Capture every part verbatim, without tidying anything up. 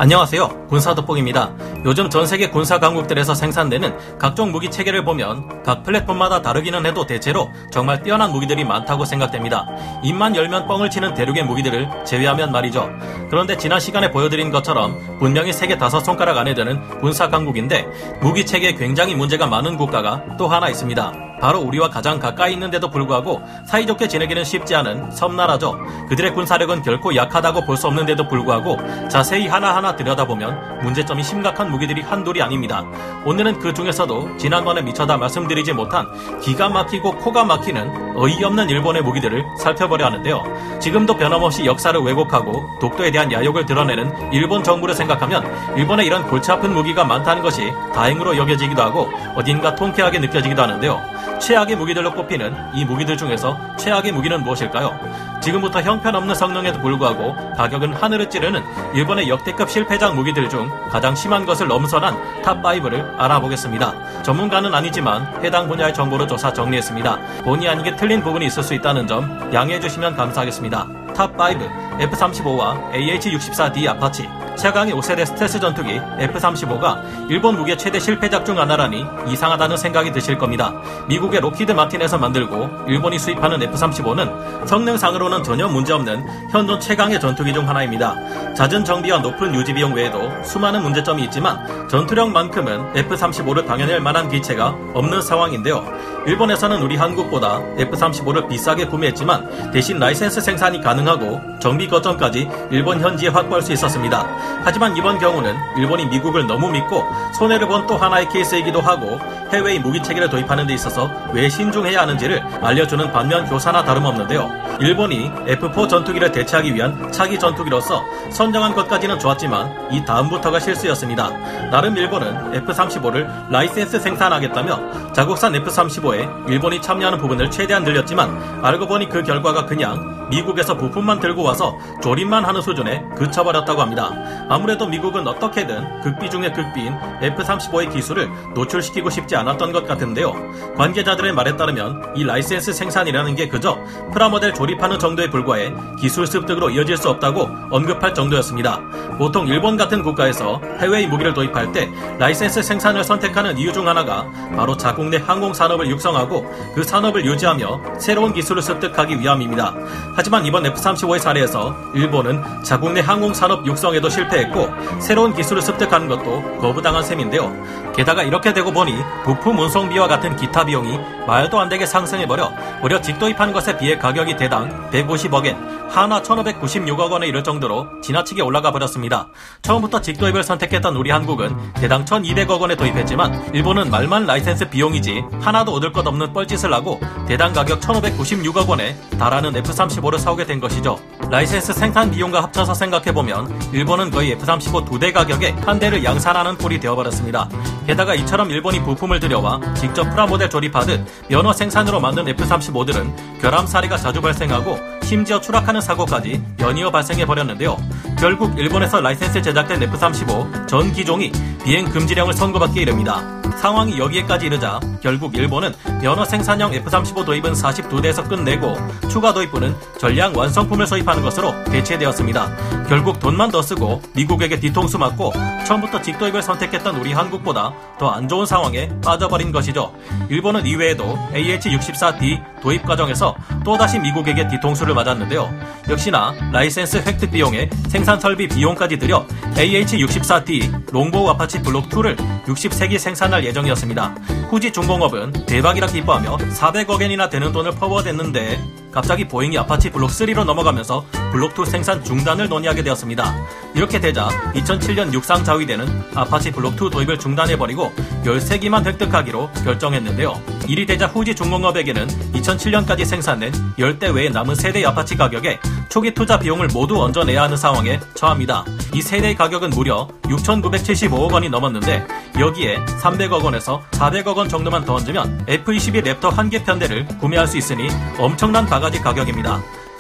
안녕하세요. 군사돋보기입니다. 요즘 전세계 군사 강국들에서 생산되는 각종 무기 체계를 보면 각 플랫폼마다 다르기는 해도 대체로 정말 뛰어난 무기들이 많다고 생각됩니다. 입만 열면 뻥을 치는 대륙의 무기들을 제외하면 말이죠. 그런데 지난 시간에 보여드린 것처럼 분명히 세계 다섯 손가락 안에 드는 군사 강국인데 무기 체계에 굉장히 문제가 많은 국가가 또 하나 있습니다. 바로 우리와 가장 가까이 있는데도 불구하고 사이좋게 지내기는 쉽지 않은 섬나라죠. 그들의 군사력은 결코 약하다고 볼 수 없는데도 불구하고 자세히 하나하나 들여다보면 문제점이 심각한 무기들이 한둘이 아닙니다. 오늘은 그 중에서도 지난번에 미처 다 말씀드리지 못한 기가 막히고 코가 막히는 어이없는 일본의 무기들을 살펴보려 하는데요. 지금도 변함없이 역사를 왜곡하고 독도에 대한 야욕을 드러내는 일본 정부를 생각하면 일본에 이런 골치 아픈 무기가 많다는 것이 다행으로 여겨지기도 하고 어딘가 통쾌하게 느껴지기도 하는데요. 최악의 무기들로 꼽히는 이 무기들 중에서 최악의 무기는 무엇일까요? 지금부터 형편없는 성능에도 불구하고 가격은 하늘을 찌르는 일본의 역대급 실패작 무기들 중 가장 심한 것을 넘선한 탑오를 알아보겠습니다. 전문가는 아니지만 해당 분야의 정보를 조사 정리했습니다. 본의 아니게 틀린 부분이 있을 수 있다는 점 양해해 주시면 감사하겠습니다. 탑오, 에프 삼십오와 에이에이치 육십사 디 아파치. 최강의 오 세대 스텔스 전투기 에프 삼십오가 일본 무기의 최대 실패작 중 하나라니 이상하다는 생각이 드실 겁니다. 미국의 로키드 마틴에서 만들고 일본이 수입하는 에프 삼십오는 성능상으로는 전혀 문제없는 현존 최강의 전투기 중 하나입니다. 잦은 정비와 높은 유지 비용 외에도 수많은 문제점이 있지만 전투력만큼은 에프 삼십오를 당해낼 만한 기체가 없는 상황인데요. 일본에서는 우리 한국보다 에프 삼십오를 비싸게 구매했지만 대신 라이센스 생산이 가능하고 정비 거점까지 일본 현지에 확보할 수 있었습니다. 하지만 이번 경우는 일본이 미국을 너무 믿고 손해를 본 또 하나의 케이스이기도 하고 해외의 무기 체계를 도입하는 데 있어서 왜 신중해야 하는지를 알려주는 반면 교사나 다름없는데요. 일본이 에프 사 전투기를 대체하기 위한 차기 전투기로서 선정한 것까지는 좋았지만 이 다음부터가 실수였습니다. 나름 일본은 에프 삼십오를 라이센스 생산하겠다며 자국산 에프 삼십오에 일본이 참여하는 부분을 최대한 늘렸지만 알고 보니 그 결과가 그냥 미국에서 부품만 들고 와서 조립만 하는 수준에 그쳐버렸다고 합니다. 아무래도 미국은 어떻게든 극비 중의 극비인 에프 삼십오의 기술을 노출시키고 싶지 않았던 것 같은데요. 관계자들의 말에 따르면 이 라이센스 생산이라는 게 그저 프라모델 조립하는 정도에 불과해 기술 습득으로 이어질 수 없다고 언급할 정도였습니다. 보통 일본 같은 국가에서 해외의 무기를 도입할 때 라이센스 생산을 선택하는 이유 중 하나가 바로 자국 내 항공산업을 육성하고 그 산업을 유지하며 새로운 기술을 습득하기 위함입니다. 하지만 이번 에프 삼십오의 사례에서 일본은 자국 내 항공산업 육성에도 실패했고 새로운 기술을 습득하는 것도 거부당한 셈인데요. 게다가 이렇게 되고 보니 부품 운송비와 같은 기타 비용이 말도 안 되게 상승해버려 무려 직도입한 것에 비해 가격이 대당 백오십억 엔, 한화 천오백구십육억 원에 이를 정도로 지나치게 올라가 버렸습니다. 처음부터 직도입을 선택했던 우리 한국은 대당 천이백억 원에 도입했지만 일본은 말만 라이센스 비용이지 하나도 얻을 것 없는 뻘짓을 하고 대당 가격 천오백구십육억 원에 달하는 에프 삼십오를 사오게 된 것이죠. 라이센스 생산 비용과 합쳐서 생각해보면 일본은 거의 에프 삼십오 두 대 가격에 한 대를 양산하는 꼴이 되어버렸습니다. 게다가 이처럼 일본이 부품을 들여와 직접 프라모델 조립하듯 면허 생산으로 만든 에프 삼십오들은 결함 사례가 자주 발생하고 심지어 추락하는 사고까지 연이어 발생해버렸는데요. 결국 일본에서 라이센스 제작된 에프 삼십오 전 기종이 비행 금지령을 선고받기에 이릅니다. 상황이 여기에까지 이르자 결국 일본은 면허 생산형 에프 삼십오 도입은 사십이 대에서 끝내고 추가 도입부는 전량 완성품을 소입하는 것으로 대체되었습니다. 결국 돈만 더 쓰고 미국에게 뒤통수 맞고 처음부터 직도입을 선택했던 우리 한국보다 더 안 좋은 상황에 빠져버린 것이죠. 일본은 이외에도 에이에이치 육십사 디 도입 과정에서 또다시 미국에게 뒤통수를 맞았는데요. 역시나 라이센스 획득 비용에 생산 설비 비용까지 들여 에이에이치 육십사 디 롱보우 아파치 블록 이를 육십세 기 생산할 예정이었습니다. 후지 중공업은 대박이라 기뻐하며 사백억 엔이나 되는 돈을 퍼부어댔는데 갑자기 보잉이 아파치 블록 삼로 넘어가면서 블록 이 생산 중단을 논의하게 되었습니다. 이렇게 되자 이천칠 년 육상 자위대는 아파치 블록 이 도입을 중단해버리고 열세 기만 획득하기로 결정했는데요. 이리 되자 후지 중공업에게는 이천칠 년까지 생산된 십 대 외의 남은 세대의 아파치 가격에 초기 투자 비용을 모두 얹어내야 하는 상황에 처합니다. 이 세대의 가격은 무려 육천구백칠십오억 원이 넘었는데 여기에 삼백억 원에서 사백억 원 정도만 더 얹으면 에프 이십이 랩터 한 개 편대를 구매할 수 있으니 엄청난 바가지 가격입니다.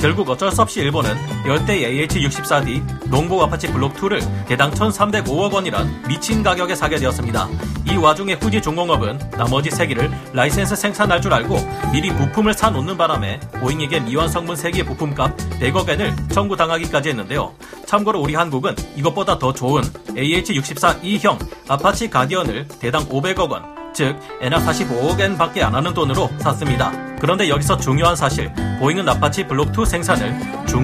결국 어쩔 수 없이 일본은 열대 에이에이치 육십사 디 농복 아파치 블록 이를 개당 천삼백오억 원이란 미친 가격에 사게 되었습니다. 이 와중에 후지 중공업은 나머지 세 기를 라이센스 생산할 줄 알고 미리 부품을 사놓는 바람에 보잉에게 미완성분 세 개 부품값 백억 엔을 청구당하기까지 했는데요. 참고로 우리 한국은 이것보다 더 좋은 에이에이치 육십사 이형 아파치 가디언을 대당 오백억 원, 즉 엔화 사십오억 엔 밖에 안 하는 돈으로 샀습니다. 그런데 여기서 중요한 사실, 보잉은 아파치 블록 이 생산을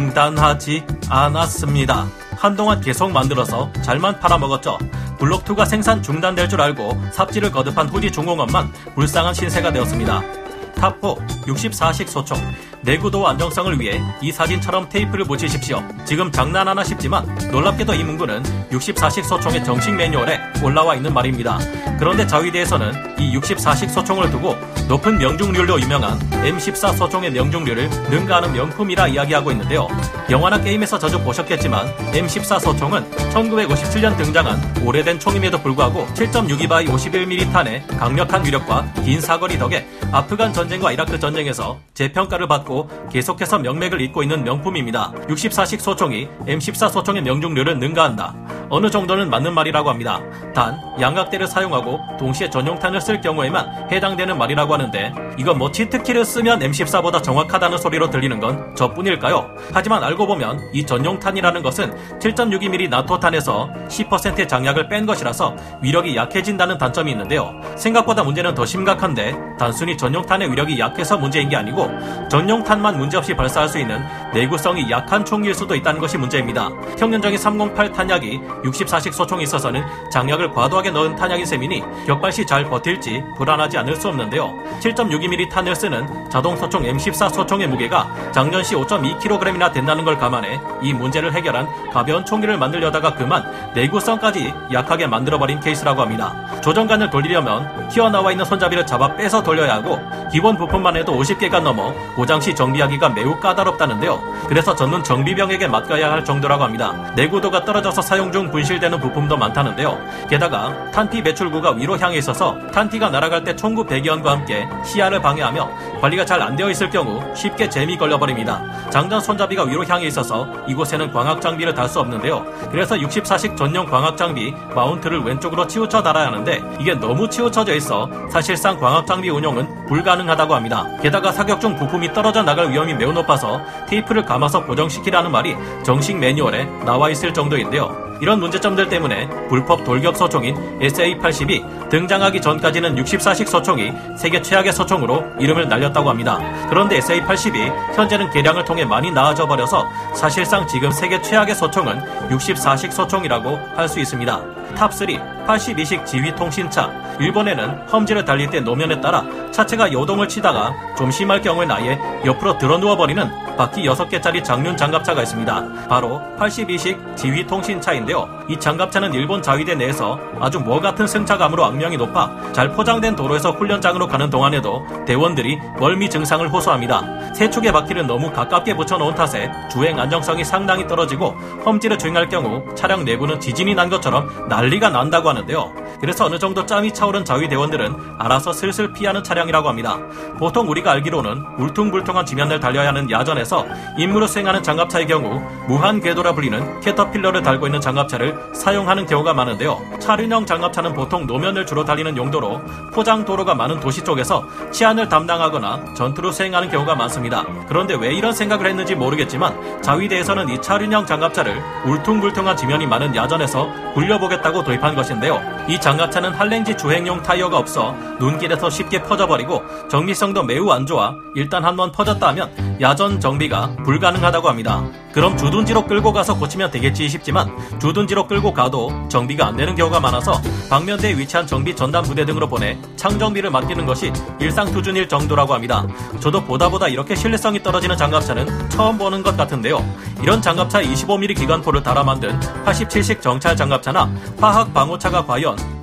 중단하지 않았습니다. 한동안 계속 만들어서 잘만 팔아먹었죠. 블록 이가 생산 중단될 줄 알고 삽질을 거듭한 후지 중공업만 불쌍한 신세가 되었습니다. 탑사 육십사식 소총. 내구도 안정성을 위해 이 사진처럼 테이프를 붙이십시오. 지금 장난하나 싶지만 놀랍게도 이 문구는 육십사식 소총의 정식 매뉴얼에 올라와 있는 말입니다. 그런데 자위대에서는 이 육십사식 소총을 두고 높은 명중률로 유명한 엠 십사 소총의 명중률을 능가하는 명품이라 이야기하고 있는데요. 영화나 게임에서 자주 보셨겠지만 엠 십사 소총은 천구백오십칠 년 등장한 오래된 총임에도 불구하고 칠 점 육이 바이 오십일 밀리미터 탄의 강력한 위력과 긴 사거리 덕에 아프간 전쟁과 이라크 전쟁에서 재평가를 받고 계속해서 명맥을 잇고 있는 명품입니다. 육십사식 소총이 엠 십사 소총의 명중률을 능가한다. 어느 정도는 맞는 말이라고 합니다. 단 양각대를 사용하고 동시에 전용탄을 쓸 경우에만 해당되는 말이라고 하는데 이건 뭐 치트키를 쓰면 엠 십사보다 정확하다는 소리로 들리는 건 저뿐일까요? 하지만 알고 보면 이 전용탄이라는 것은 칠 점 육이 밀리미터 나토탄에서 십 퍼센트의 장약을 뺀 것이라서 위력이 약해진다는 단점이 있는데요. 생각보다 문제는 더 심각한데 단순히 전용탄의 위력이 약해서 문제인 게 아니고 전용탄만 문제없이 발사할 수 있는 내구성이 약한 총기일 수도 있다는 것이 문제입니다. 평년적인 삼공팔 탄약이 육십사식 소총에 있어서는 장약을 과도하게 넣은 탄약인 셈이니 격발 시 잘 버틸지 불안하지 않을 수 없는데요. 칠 점 육이 밀리미터 탄을 쓰는 자동 소총 엠 십사 소총의 무게가 작년시 오 점 이 킬로그램이나 된다는 걸 감안해 이 문제를 해결한 가벼운 총기를 만들려다가 그만 내구성까지 약하게 만들어버린 케이스라고 합니다. 조정관을 돌리려면 튀어나와 있는 손잡이를 잡아 빼서 돌려야 하고 기본 부품만 해도 오십 개가 넘어 고장시 정비하기가 매우 까다롭다는데요. 그래서 전문 정비병에게 맡겨야 할 정도라고 합니다. 내구도가 떨어져서 사용 중 분실되는 부품도 많다는데요. 게다가 탄티 배출구가 위로 향해 있어서 탄티가 날아갈 때 총구 배기원과 함께 시야를 방해하며 관리가 잘 안 되어 있을 경우 쉽게 잼이 걸려버립니다. 장전 손잡이가 위로 향해 있어서 이곳에는 광학 장비를 달 수 없는데요. 그래서 육십사식 전용 광학 장비 마운트를 왼쪽으로 치우쳐 달아야 하는데 이게 너무 치우쳐져 있어 사실상 광학 장비 운용은 불가능하다고 합니다. 게다가 사격 중 부품이 떨어져 나갈 위험이 매우 높아서 테이프를 감아서 고정시키라는 말이 정식 매뉴얼에 나와 있을 정도인데요. 이런 문제점들 때문에 불법 돌격 소총인 에스에이 팔십이 등장하기 전까지는 육십사식 소총이 세계 최악의 소총으로 이름을 날렸다고 합니다. 그런데 에스에이 팔십이 현재는 개량을 통해 많이 나아져 버려서 사실상 지금 세계 최악의 소총은 육십사식 소총이라고 할 수 있습니다. 탑삼 팔십이식 지휘통신차. 일본에는 험지를 달릴 때 노면에 따라 차체가 요동을 치다가 좀 심할 경우엔 아예 옆으로 들어 누워버리는 바퀴 여섯 개짜리 장륜 장갑차가 있습니다. 바로 팔십이식 지휘통신차인데요. 이 장갑차는 일본 자위대 내에서 아주 뭐 같은 승차감으로 악명이 높아 잘 포장된 도로에서 훈련장으로 가는 동안에도 대원들이 멀미 증상을 호소합니다. 세 축의 바퀴를 너무 가깝게 붙여놓은 탓에 주행 안정성이 상당히 떨어지고 험지를 주행할 경우 차량 내부는 지진이 난 것처럼 난리가 난다고 하는데요. 그래서 어느 정도 짬이 차오른 자위대원들은 알아서 슬슬 피하는 차량이라고 합니다. 보통 우리가 알기로는 울퉁불퉁한 지면을 달려야 하는 야전에서 임무를 수행하는 장갑차의 경우 무한 궤도라 불리는 캐터필러를 달고 있는 장갑차를 사용하는 경우가 많은데요. 차륜형 장갑차는 보통 노면을 주로 달리는 용도로 포장 도로가 많은 도시 쪽에서 치안을 담당하거나 전투를 수행하는 경우가 많습니다. 그런데 왜 이런 생각을 했는지 모르겠지만 자위대에서는 이 차륜형 장갑차를 울퉁불퉁한 지면이 많은 야전에서 굴려보겠다고 도입한 것인데요. 이 장갑차는 한랭지 주행용 타이어가 없어 눈길에서 쉽게 퍼져버리고 정비성도 매우 안 좋아 일단 한번 퍼졌다 하면 야전 정비가 불가능하다고 합니다. 그럼 주둔지로 끌고 가서 고치면 되겠지 싶지만 주둔지로 끌고 가도 정비가 안 되는 경우가 많아서 방면대에 위치한 정비 전담 부대 등으로 보내 창정비를 맡기는 것이 일상투준일 정도라고 합니다. 저도 보다 보다 이렇게 신뢰성이 떨어지는 장갑차는 처음 보는 것 같은데요. 이런 장갑차에 이십오 밀리미터 기관포를 달아 만든 팔십칠식 정찰 장갑차나 화학 방호차가 과연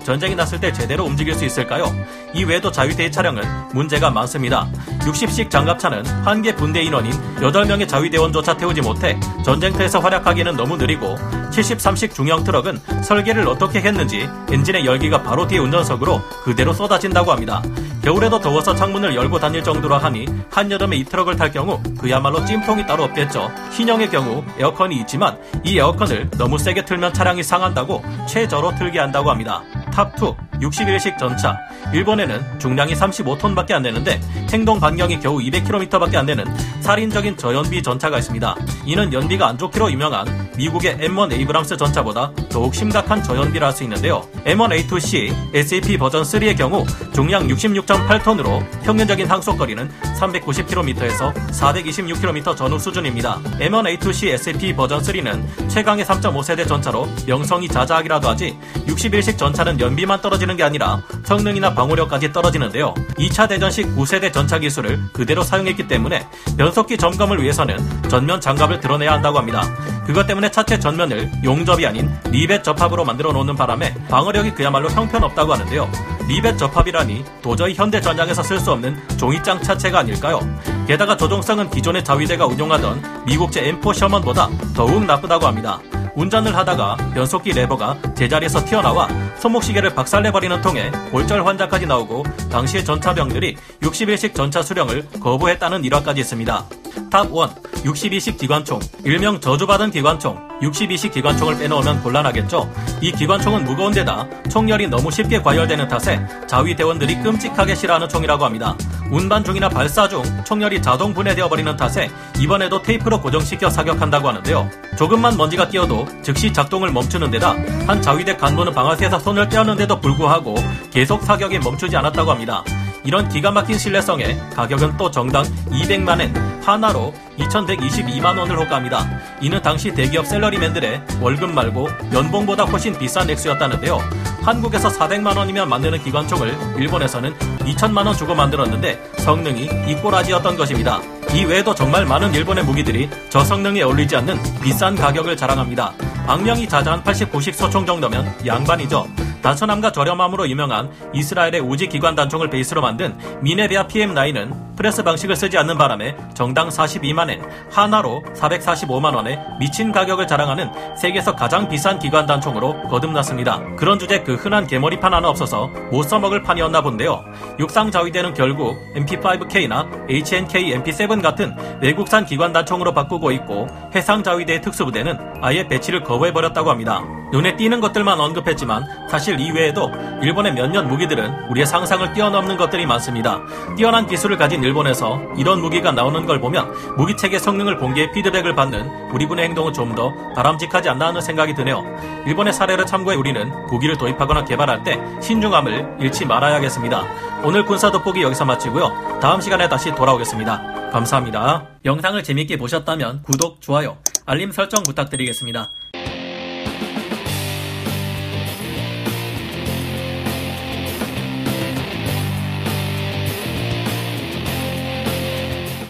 전쟁이 났을 때 제대로 움직일 수 있을까요? 이 외에도 자위대의 차량은 문제가 많습니다. 육십식 장갑차는 한 개 분대 인원인 여덟 명의 자위대원조차 태우지 못해 전쟁터에서 활약하기에는 너무 느리고, 칠십삼식 중형 트럭은 설계를 어떻게 했는지 엔진의 열기가 바로 뒤에 운전석으로 그대로 쏟아진다고 합니다. 겨울에도 더워서 창문을 열고 다닐 정도로 하니 한여름에 이 트럭을 탈 경우 그야말로 찜통이 따로 없겠죠. 신형의 경우 에어컨이 있지만 이 에어컨을 너무 세게 틀면 차량이 상한다고 최저로 틀게 한다고 합니다. 탑 투, 육십일식 전차. 일본에는 중량이 삼십오 톤밖에 안 되는데 행동 반경이 겨우 이백 킬로미터밖에 안 되는 살인적인 저연비 전차가 있습니다. 이는 연비가 안 좋기로 유명한 미국의 엠 원 에이브람스 전차보다 더욱 심각한 저연비라 할 수 있는데요. 엠 원 에이 투 씨 에스에이피 버전 쓰리의 경우 중량 육십육 점 팔 톤으로 평균적인 항속거리는 삼백구십 킬로미터에서 사백이십육 킬로미터 전후 수준입니다. 엠 원 에이 투 씨 에스에이피 버전 쓰리는 최강의 삼 점 오 세대 전차로 명성이 자자하기라도 하지, 육십일식 전차는 연비만 떨어지는 게 아니라 성능이나 방어력까지 떨어지는데요. 이 차 대전식 구 세대 전차 기술을 그대로 사용했기 때문에 변속기 점검을 위해서는 전면 장갑을 드러내야 한다고 합니다. 그것 때문에 차체 전면을 용접이 아닌 리벳 접합으로 만들어 놓는 바람에 방어력이 그야말로 형편없다고 하는데요. 리벳 접합이라니 도저히 현대 전장에서 쓸 수 없는 종이장 차체가 아닐까요? 게다가 조종성은 기존의 자위대가 운용하던 미국제 엠 포 셔먼보다 더욱 나쁘다고 합니다. 운전을 하다가 변속기 레버가 제자리에서 튀어나와 손목시계를 박살내버리는 통에 골절 환자까지 나오고, 당시의 전차병들이 육십일식 전차 수령을 거부했다는 일화까지 있습니다. 탑 일, 육십이식 기관총. 일명 저주받은 기관총. 육십이식 기관총을 빼놓으면 곤란하겠죠. 이 기관총은 무거운 데다 총열이 너무 쉽게 과열되는 탓에 자위대원들이 끔찍하게 싫어하는 총이라고 합니다. 운반 중이나 발사 중 총열이 자동 분해되어 버리는 탓에 이번에도 테이프로 고정시켜 사격한다고 하는데요. 조금만 먼지가 끼어도 즉시 작동을 멈추는 데다 한 자위대 간부는 방아쇠에서 손을 떼었는데도 불구하고 계속 사격이 멈추지 않았다고 합니다. 이런 기가 막힌 신뢰성에 가격은 또 정당 이백만 엔, 하나로 이천백이십이만 원을 호가합니다. 이는 당시 대기업 셀러리맨들의 월급 말고 연봉보다 훨씬 비싼 액수였다는데요. 한국에서 사백만 원이면 만드는 기관총을 일본에서는 이천만 원 주고 만들었는데 성능이 이 꼬라지였던 것입니다. 이 외에도 정말 많은 일본의 무기들이 저성능에 어울리지 않는 비싼 가격을 자랑합니다. 방명이 자자한 팔십구식 소총 정도면 양반이죠. 단순함과 저렴함으로 유명한 이스라엘의 우지 기관 단총을 베이스로 만든 미네비아 피엠 나인은 프레스 방식을 쓰지 않는 바람에 정당 사십이만 엔, 하나로 사백사십오만 원에 미친 가격을 자랑하는 세계에서 가장 비싼 기관 단총으로 거듭났습니다. 그런 주제 그 흔한 개머리판 하나 없어서 못 써먹을 판이었나 본데요. 육상 자위대는 결국 엠 피 파이브 케이나 에이치 엔 케이 엠 피 세븐 같은 외국산 기관 단총으로 바꾸고 있고, 해상 자위대의 특수부대는 아예 배치를 거부해버렸다고 합니다. 눈에 띄는 것들만 언급했지만 사실 이외에도 일본의 몇몇 무기들은 우리의 상상을 뛰어넘는 것들이 많습니다. 뛰어난 기술을 가진 일본에서 이런 무기가 나오는 걸 보면 무기체계 성능을 공개해 피드백을 받는 우리 군의 행동은 좀 더 바람직하지 않나 하는 생각이 드네요. 일본의 사례를 참고해 우리는 무기를 도입하거나 개발할 때 신중함을 잃지 말아야겠습니다. 오늘 군사 돋보기 여기서 마치고요. 다음 시간에 다시 돌아오겠습니다. 감사합니다. 영상을 재밌게 보셨다면 구독, 좋아요, 알림 설정 부탁드리겠습니다.